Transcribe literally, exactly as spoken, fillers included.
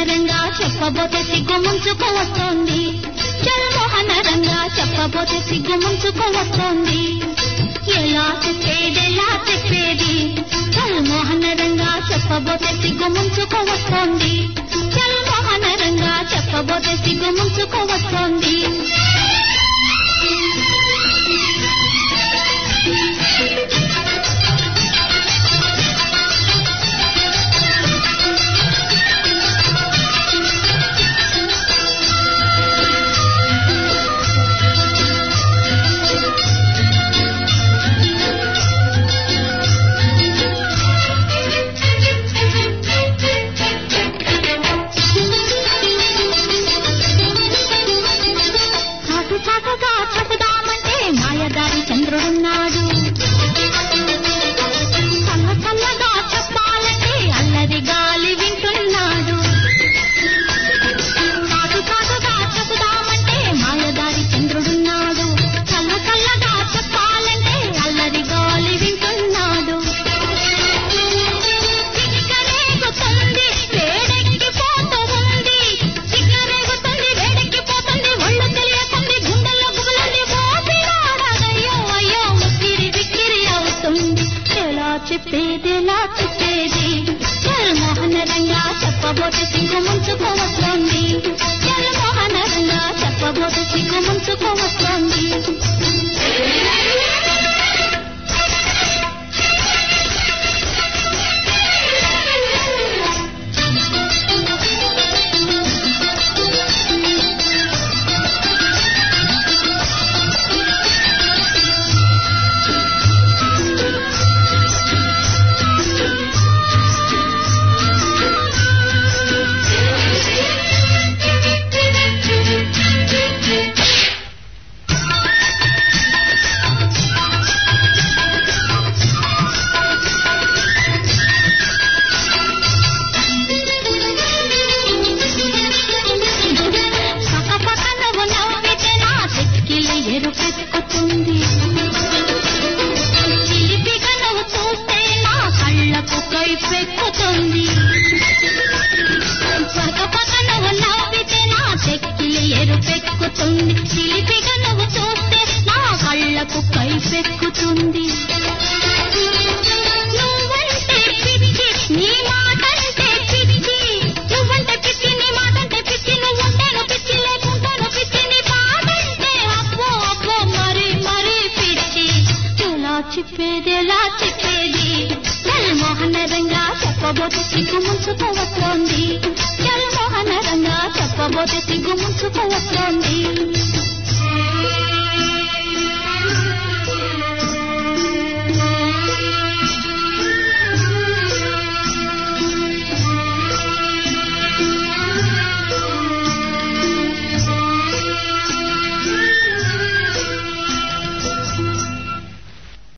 రంగా చెప్పబోతే సిగ్గు ముంచుకు వస్తోంది. జలమోహన రంగా చెప్పబోతే సిగ్గు ముంచుకు వస్తోంది. ఎలా చెప్పేది ఎలా చెప్పేది జలమోహన రంగా చెప్పబోతే సిగ్గు ముంచుకు వస్తోంది. జలమోహన రంగా చెప్పబోతే సిగ్గు ముంచుకు వస్తోంది. చాటుగా చెబుదామంటే మాయదారి చంద్రుడున్నాడు. చల్ల చల్లగా చెప్పాలంటే అల్లరి గాలి వింటున్నాడు. చాటు చాటుగా చెబుదామంటే మాయదారి చంద్రుడున్నాడు. చల్ల చల్లగా చెప్పాలంటే అల్లరి గాలి వింటున్నాడు. సిగ్గరేగుతుంది వేడెక్కిపోతూ ఉంది. సిగ్గరేగుతుంది వేడెక్కిపోతుంది ఒళ్ళు తెలియకుంది. గుండెల్లో గుబులంది మోపినాడయ్యో అయ్యో ముక్కిరి బిక్కిరి అవుతుంది. ఎలా చెప్పేది ఎలా చెప్పేది జలమోహన రంగా చెప్పబోతే సిగ్గు ముంచుకు వస్తోంది. జలమోహన రంగా చెప్పబోతే సిగ్గు ముంచుకు వస్తోంది. చిలిపిగా నువ్వు చూస్తే నా కళ్ళకు కైపెక్కుతుంది. నువ్వంటే పిచ్చి నీ మాటంటే పిచ్చి. నువ్వంటే పిచ్చి నీ మాటంటే పిచ్చి. నువ్వుంటేను పిచ్చి లేకుంటాను పిచ్చి. నీ పాటంటే అబ్బో అబ్బో మరి మరి పిచ్చి. ఎలా చెప్పేది ఎలా చెప్పేది జలమోహన రంగా చెప్పబోతే సిగ్గు ముంచుకు వస్తోంది. జలమోహన రంగా చెప్పబోతే సిగ్గు ముంచుకు వస్తోంది.